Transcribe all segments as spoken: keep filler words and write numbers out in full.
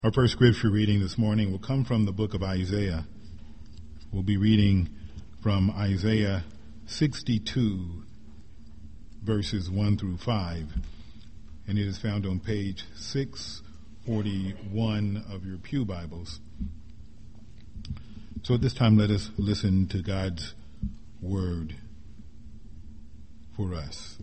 Our first scripture reading this morning will come from the book of Isaiah. We'll be reading from Isaiah sixty-two, verses one through five, and it is found on page six forty-one of your pew Bibles. So at this time, let us listen to God's word for us.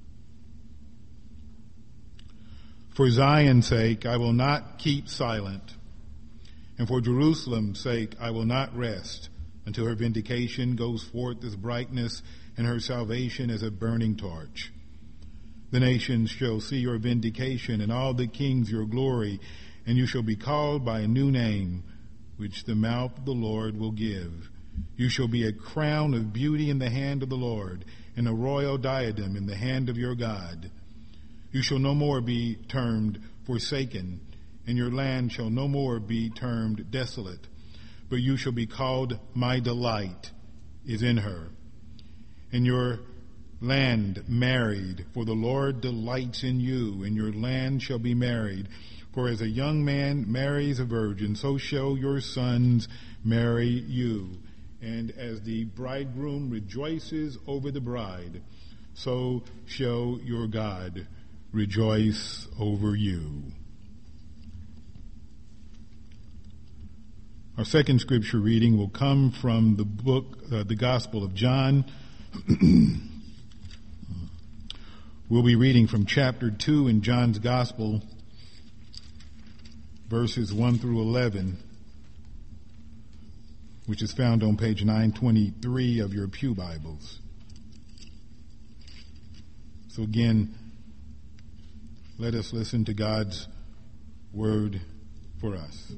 For Zion's sake, I will not keep silent, and for Jerusalem's sake, I will not rest until her vindication goes forth as brightness and her salvation as a burning torch. The nations shall see your vindication, and all the kings your glory, and you shall be called by a new name, which the mouth of the Lord will give. You shall be a crown of beauty in the hand of the Lord, and a royal diadem in the hand of your God. You shall no more be termed forsaken, and your land shall no more be termed desolate, but you shall be called my delight is in her, and your land married, for the Lord delights in you, and your land shall be married. For as a young man marries a virgin, so shall your sons marry you. And as the bridegroom rejoices over the bride, so shall your God rejoice over you. Our second scripture reading will come from the book, uh, the Gospel of John. We'll be reading from chapter two in John's Gospel, verses one through eleven, which is found on page nine twenty-three of your pew Bibles. So again, let us listen to God's word for us.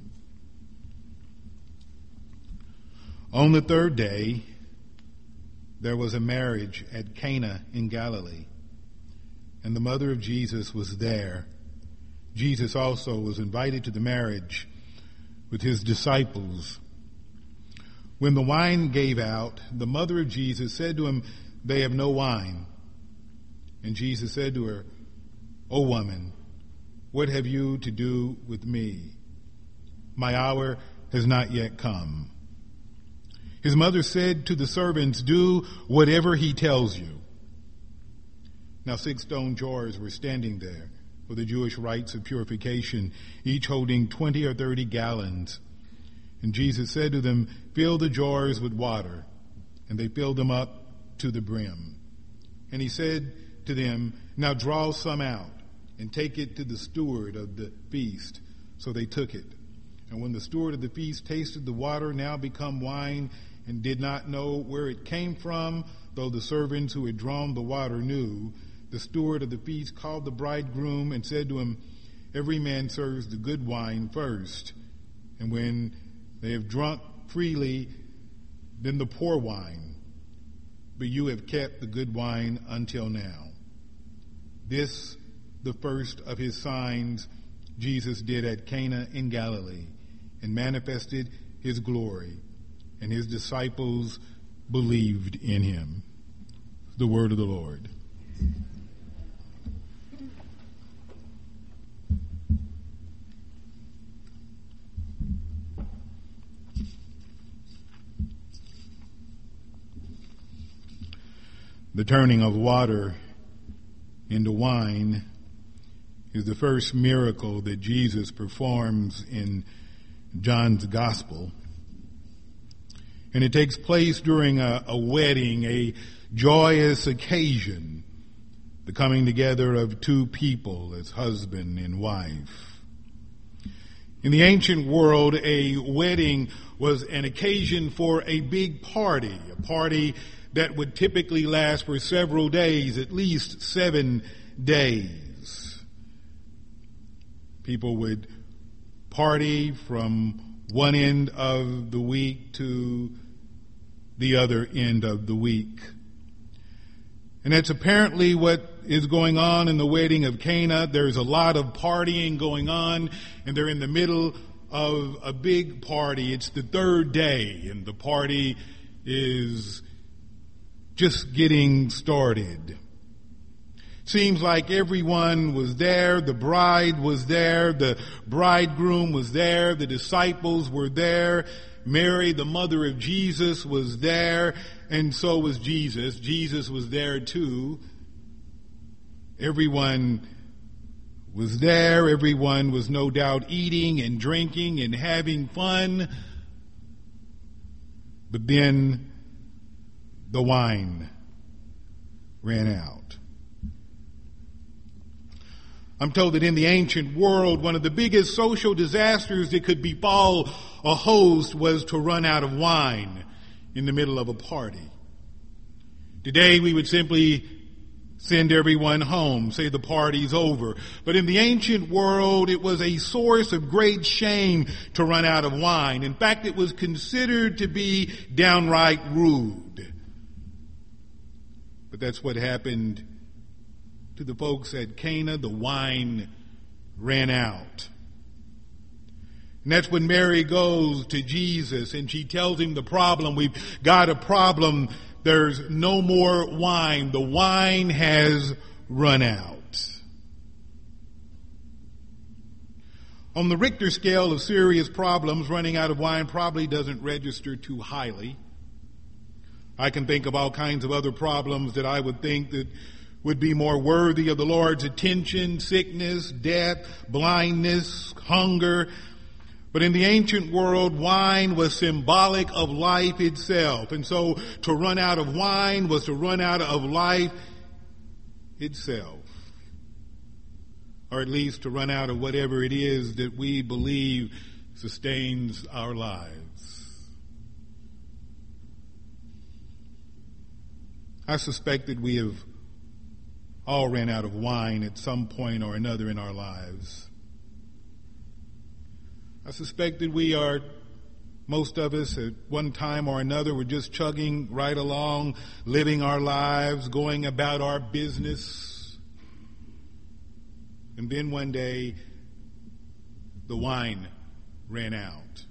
On the third day, there was a marriage at Cana in Galilee, and the mother of Jesus was there. Jesus also was invited to the marriage with his disciples. When the wine gave out, the mother of Jesus said to him, "They have no wine." And Jesus said to her, "O woman, what have you to do with me? My hour has not yet come." His mother said to the servants, "Do whatever he tells you." Now six stone jars were standing there for the Jewish rites of purification, each holding twenty or thirty gallons. And Jesus said to them, "Fill the jars with water." And they filled them up to the brim. And he said to them, "Now draw some out and take it to the steward of the feast." So they took it. And when the steward of the feast tasted the water now become wine, and did not know where it came from, though the servants who had drawn the water knew, the steward of the feast called the bridegroom and said to him, "Every man serves the good wine first, and when they have drunk freely, then the poor wine. But you have kept the good wine until now." This, the first of his signs, Jesus did at Cana in Galilee, and manifested his glory, and his disciples believed in him. The word of the Lord. The turning of water into wine is the first miracle that Jesus performs in John's Gospel. And it takes place during a, a wedding, a joyous occasion, the coming together of two people as husband and wife. In the ancient world, a wedding was an occasion for a big party, a party that would typically last for several days, at least seven days. People would party from one end of the week to the other end of the week. And that's apparently what is going on in the wedding of Cana. There's a lot of partying going on, and they're in the middle of a big party. It's the third day, and the party is just getting started. Seems like everyone was there. The bride was there. The bridegroom was there. The disciples were there. Mary, the mother of Jesus, was there. And so was Jesus. Jesus was there too. Everyone was there. Everyone was no doubt eating and drinking and having fun. But then the wine ran out. I'm told that in the ancient world, one of the biggest social disasters that could befall a host was to run out of wine in the middle of a party. Today we would simply send everyone home, say the party's over. But in the ancient world, it was a source of great shame to run out of wine. In fact, it was considered to be downright rude. But that's what happened to the folks at Cana. The wine ran out. And that's when Mary goes to Jesus and she tells him the problem. We've got a problem. There's no more wine. The wine has run out. On the Richter scale of serious problems, running out of wine probably doesn't register too highly. I can think of all kinds of other problems that I would think that would be more worthy of the Lord's attention: sickness, death, blindness, hunger. But in the ancient world, wine was symbolic of life itself. And so to run out of wine was to run out of life itself. Or at least to run out of whatever it is that we believe sustains our lives. I suspect that we have all ran out of wine at some point or another in our lives. I suspect that we are, most of us at one time or another, were just chugging right along, living our lives, going about our business. And then one day, the wine ran out.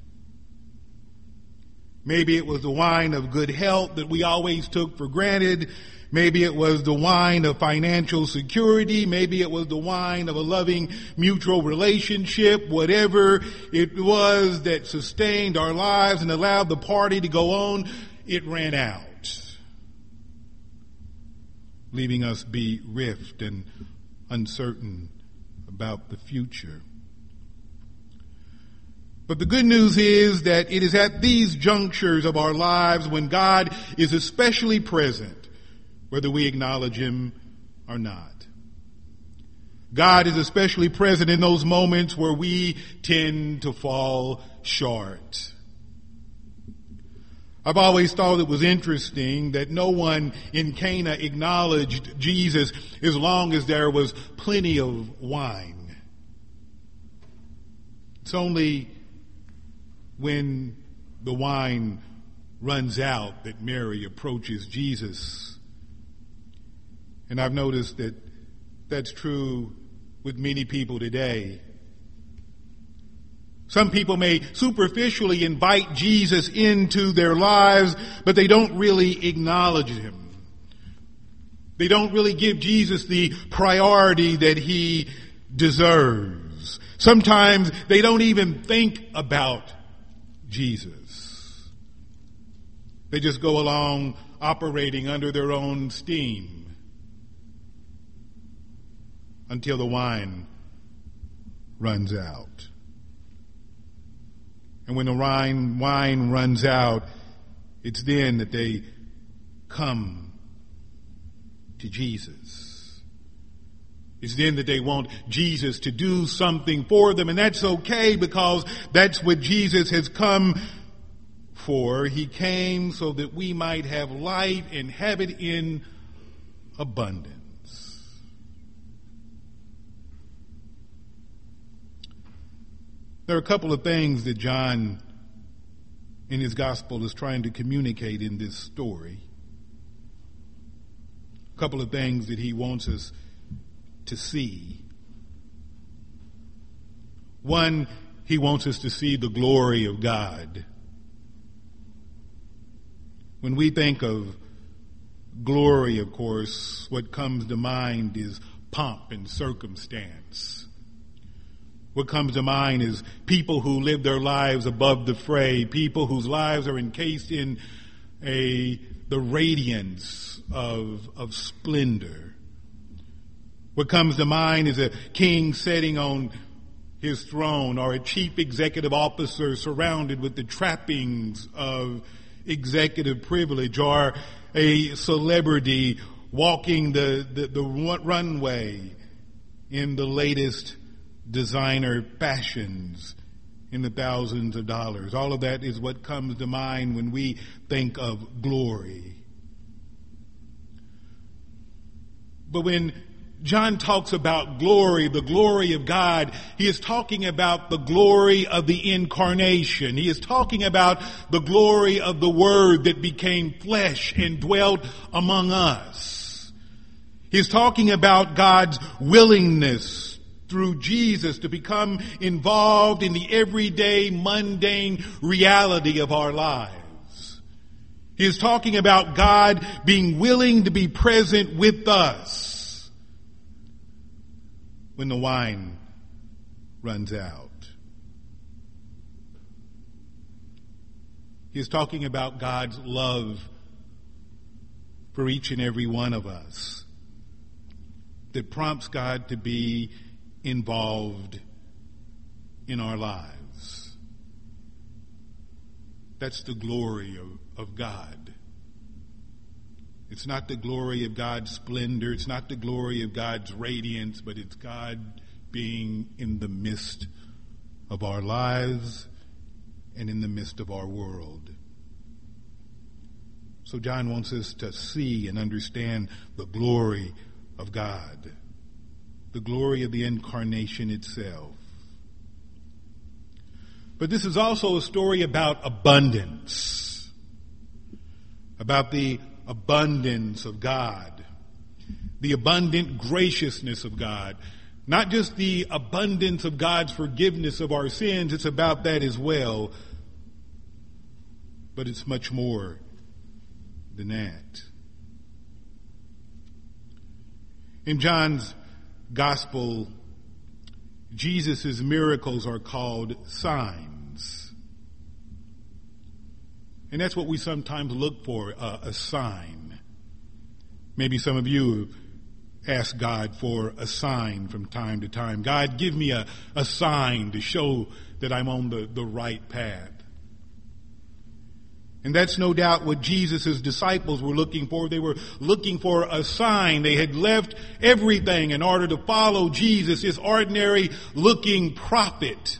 Maybe it was the wine of good health that we always took for granted. Maybe it was the wine of financial security. Maybe it was the wine of a loving mutual relationship. Whatever it was that sustained our lives and allowed the party to go on, it ran out, leaving us bereft and uncertain about the future. But the good news is that it is at these junctures of our lives when God is especially present, whether we acknowledge him or not. God is especially present in those moments where we tend to fall short. I've always thought it was interesting that no one in Cana acknowledged Jesus as long as there was plenty of wine. It's only when the wine runs out that Mary approaches Jesus. And I've noticed that that's true with many people today. Some people may superficially invite Jesus into their lives, but they don't really acknowledge him. They don't really give Jesus the priority that he deserves. Sometimes they don't even think about Jesus. They just go along operating under their own steam until the wine runs out. And when the wine, wine runs out, it's then that they come to Jesus. It's then that they want Jesus to do something for them, and that's okay because that's what Jesus has come for. He came so that we might have life and have it in abundance. There are a couple of things that John in his gospel is trying to communicate in this story. A couple of things that he wants us to see. One, he wants us to see the glory of God. When we think of glory, of course, what comes to mind is pomp and circumstance. What comes to mind is people who live their lives above the fray, people whose lives are encased in a the radiance of, of splendor. What comes to mind is a king sitting on his throne, or a chief executive officer surrounded with the trappings of executive privilege, or a celebrity walking the, the, the runway in the latest designer fashions in the thousands of dollars. All of that is what comes to mind when we think of glory. But when John talks about glory, the glory of God, he is talking about the glory of the incarnation. He is talking about the glory of the Word that became flesh and dwelt among us. He is talking about God's willingness through Jesus to become involved in the everyday, mundane reality of our lives. He is talking about God being willing to be present with us when the wine runs out. He is talking about God's love for each and every one of us that prompts God to be involved in our lives. That's the glory of, of God. It's not the glory of God's splendor. It's not the glory of God's radiance, but it's God being in the midst of our lives and in the midst of our world. So John wants us to see and understand the glory of God, the glory of the incarnation itself. But this is also a story about abundance, about the abundance of God, the abundant graciousness of God, not just the abundance of God's forgiveness of our sins. It's about that as well, but it's much more than that. In John's Gospel, Jesus' miracles are called signs. And that's what we sometimes look for, uh, a sign. Maybe some of you ask God for a sign from time to time. God, give me a, a sign to show that I'm on the, the right path. And that's no doubt what Jesus' disciples were looking for. They were looking for a sign. They had left everything in order to follow Jesus, this ordinary looking prophet,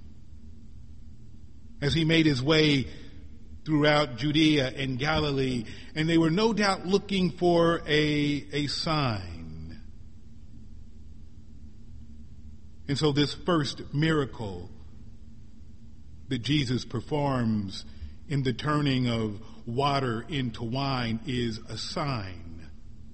as he made his way throughout Judea and Galilee. And they were no doubt looking for a, a sign. And so this first miracle that Jesus performs in the turning of water into wine is a sign.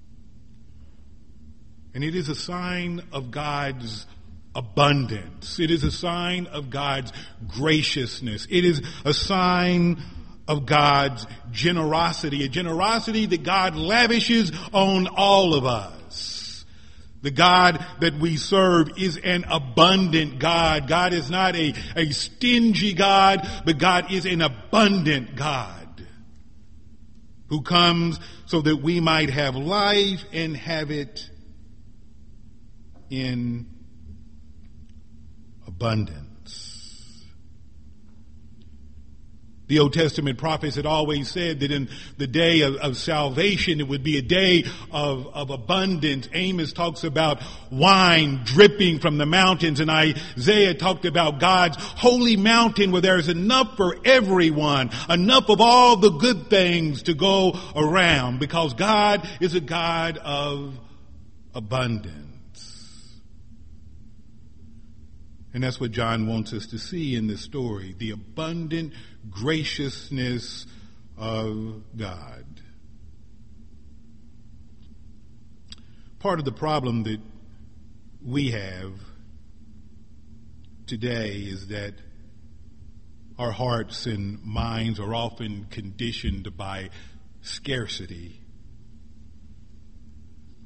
And it is a sign of God's abundance. It is a sign of God's graciousness. It is a sign of God's generosity, a generosity that God lavishes on all of us. The God that we serve is an abundant God. God is not a, a stingy God, but God is an abundant God who comes so that we might have life and have it in abundance. The Old Testament prophets had always said that in the day of, of salvation, it would be a day of, of abundance. Amos talks about wine dripping from the mountains, and Isaiah talked about God's holy mountain where there is enough for everyone, enough of all the good things to go around, because God is a God of abundance. And that's what John wants us to see in this story, the abundant graciousness of God. Part of the problem that we have today is that our hearts and minds are often conditioned by scarcity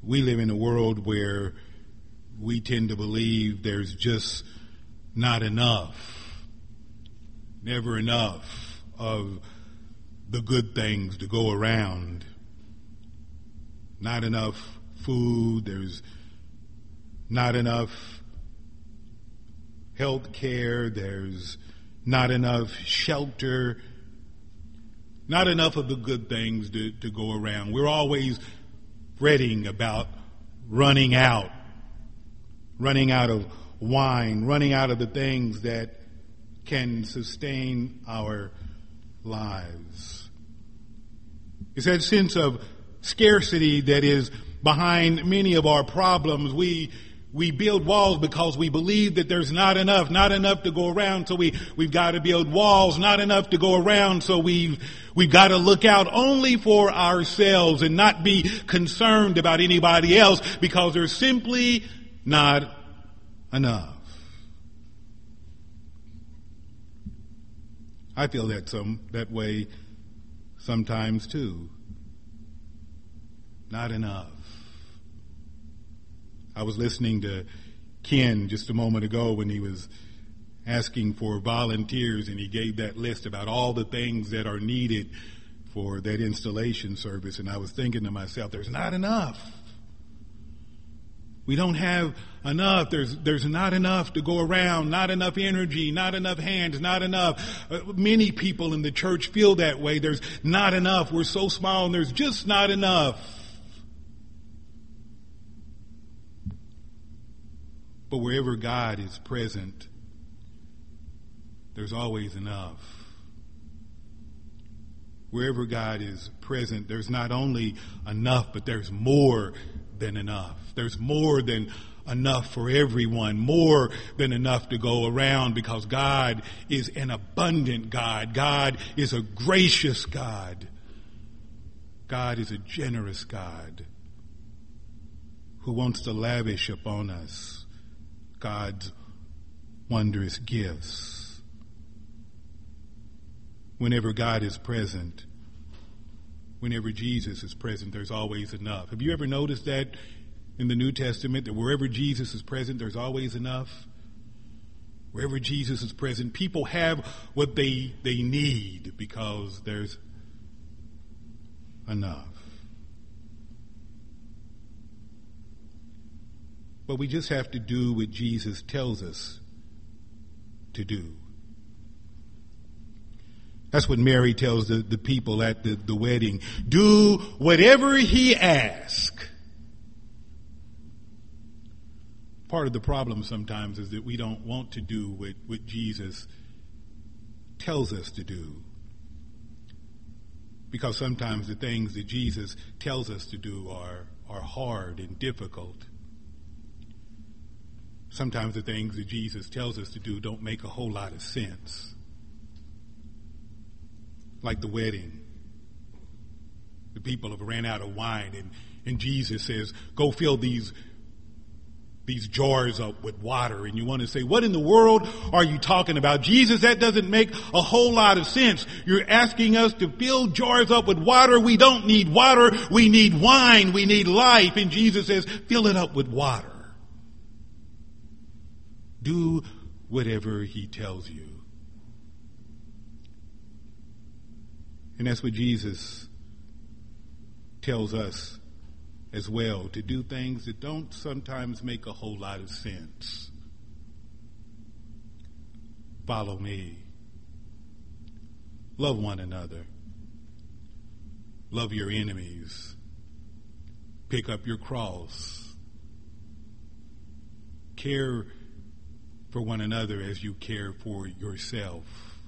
we live in a world where we tend to believe there's just not enough, never enough of the good things to go around. Not enough food, there's not enough health care, there's not enough shelter, not enough of the good things to, to go around. We're always fretting about running out, running out of wine, running out of the things that can sustain our lives. It's that sense of scarcity that is behind many of our problems. We we build walls because we believe that there's not enough, not enough to go around, so we, we've got to build walls, not enough to go around, so we've, we've got to look out only for ourselves and not be concerned about anybody else because there's simply not enough. I feel that some that way sometimes too. Not enough. I was listening to Ken just a moment ago when he was asking for volunteers, and he gave that list about all the things that are needed for that installation service, and I was thinking to myself, there's not enough. We don't have enough. There's there's not enough to go around, not enough energy, not enough hands, not enough. Uh, many people in the church feel that way. There's not enough. We're so small and there's just not enough. But wherever God is present, there's always enough. Wherever God is present, there's not only enough, but there's more than enough. There's more than enough for everyone, more than enough to go around, because God is an abundant God. God is a gracious God. God is a generous God who wants to lavish upon us God's wondrous gifts. Whenever God is present, whenever Jesus is present, there's always enough. Have you ever noticed that in the New Testament, that wherever Jesus is present, there's always enough? Wherever Jesus is present, people have what they, they need because there's enough. But we just have to do what Jesus tells us to do. That's what Mary tells the, the people at the, the wedding. Do whatever he asks. Part of the problem sometimes is that we don't want to do what, what Jesus tells us to do. Because sometimes the things that Jesus tells us to do are, are hard and difficult. Sometimes the things that Jesus tells us to do don't make a whole lot of sense. Like the wedding. The people have ran out of wine, and, and Jesus says, go fill these, these jars up with water. And you want to say, what in the world are you talking about? Jesus, that doesn't make a whole lot of sense. You're asking us to fill jars up with water. We don't need water. We need wine. We need life. And Jesus says, fill it up with water. Do whatever he tells you. And that's what Jesus tells us as well, to do things that don't sometimes make a whole lot of sense. Follow me. Love one another. Love your enemies. Pick up your cross. Care for one another as you care for yourself.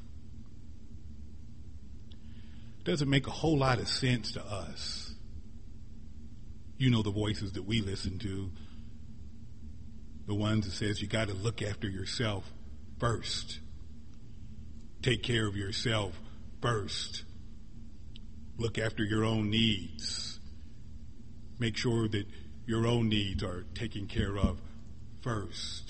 It doesn't make a whole lot of sense to us. You know the voices that we listen to. The ones that says you got to look after yourself first. Take care of yourself first. Look after your own needs. Make sure that your own needs are taken care of first.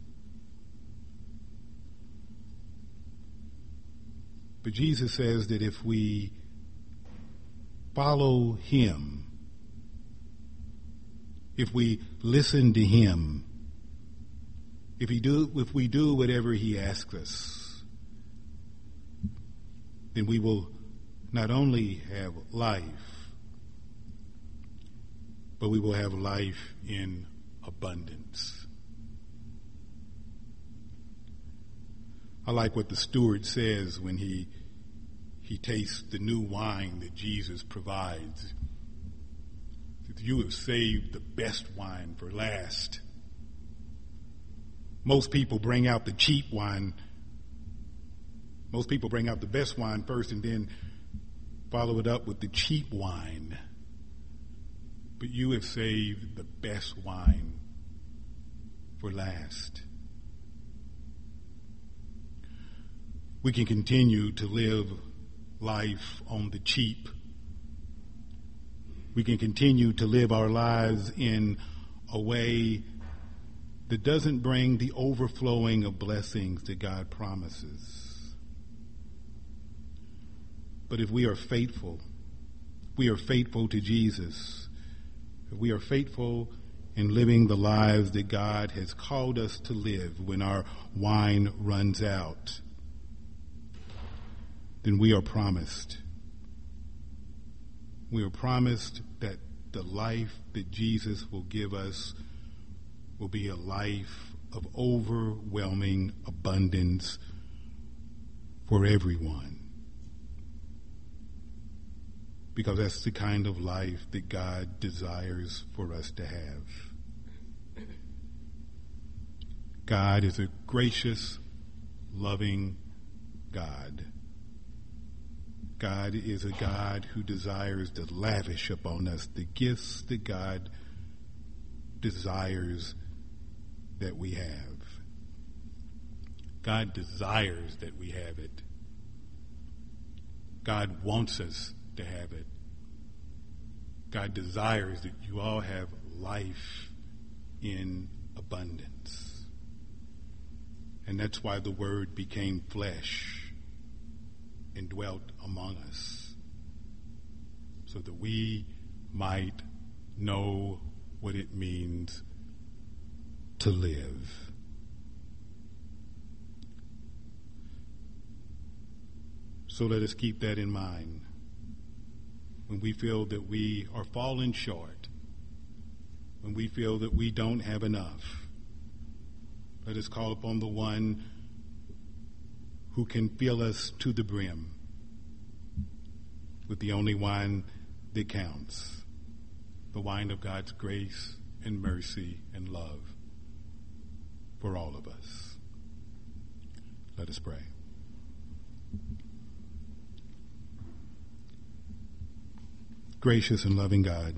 But Jesus says that if we follow him, if we listen to him, if he do, if we do whatever he asks us, then we will not only have life, but we will have life in abundance. I like what the steward says when he he tastes the new wine that Jesus provides. You have saved the best wine for last. Most people bring out the cheap wine. Most people bring out the best wine first and then follow it up with the cheap wine. But you have saved the best wine for last. We can continue to live life on the cheap. We can continue to live our lives in a way that doesn't bring the overflowing of blessings that God promises. But if we are faithful, we are faithful to Jesus. If we are faithful in living the lives that God has called us to live when our wine runs out, then we are promised. We are promised that the life that Jesus will give us will be a life of overwhelming abundance for everyone. Because that's the kind of life that God desires for us to have. God is a gracious, loving God. God is a God who desires to lavish upon us the gifts that God desires that we have. God desires that we have it. God wants us to have it. God desires that you all have life in abundance. And that's why the Word became flesh and dwelt among us, so that we might know what it means to live. So let us keep that in mind when we feel that we are falling short, when we feel that we don't have enough. Let us call upon the one who can fill us to the brim with the only wine that counts, the wine of God's grace and mercy and love for all of us. Let us pray. Gracious and loving God,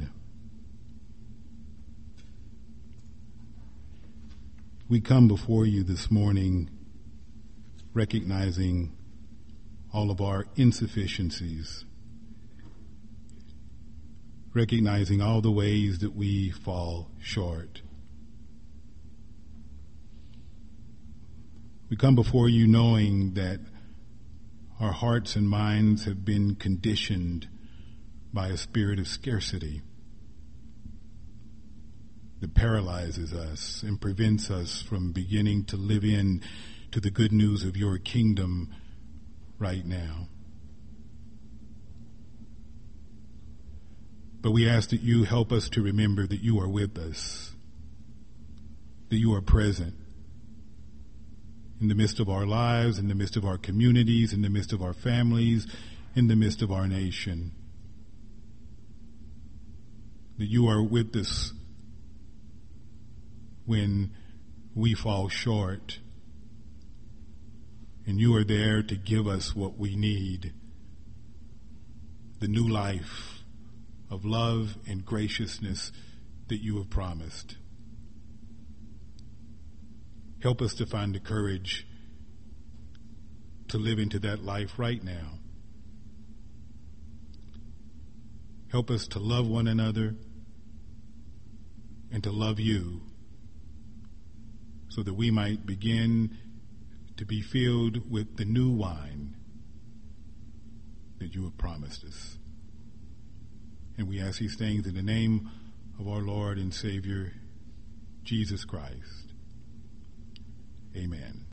we come before you this morning recognizing all of our insufficiencies, recognizing all the ways that we fall short. We come before you knowing that our hearts and minds have been conditioned by a spirit of scarcity that paralyzes us and prevents us from beginning to live in to the good news of your kingdom right now. But we ask that you help us to remember that you are with us, that you are present in the midst of our lives, in the midst of our communities, in the midst of our families, in the midst of our nation. That you are with us when we fall short, and you are there to give us what we need, the new life of love and graciousness that you have promised. Help us to find the courage to live into that life right now. Help us to love one another and to love you, so that we might begin to be filled with the new wine that you have promised us. And we ask these things in the name of our Lord and Savior, Jesus Christ. Amen.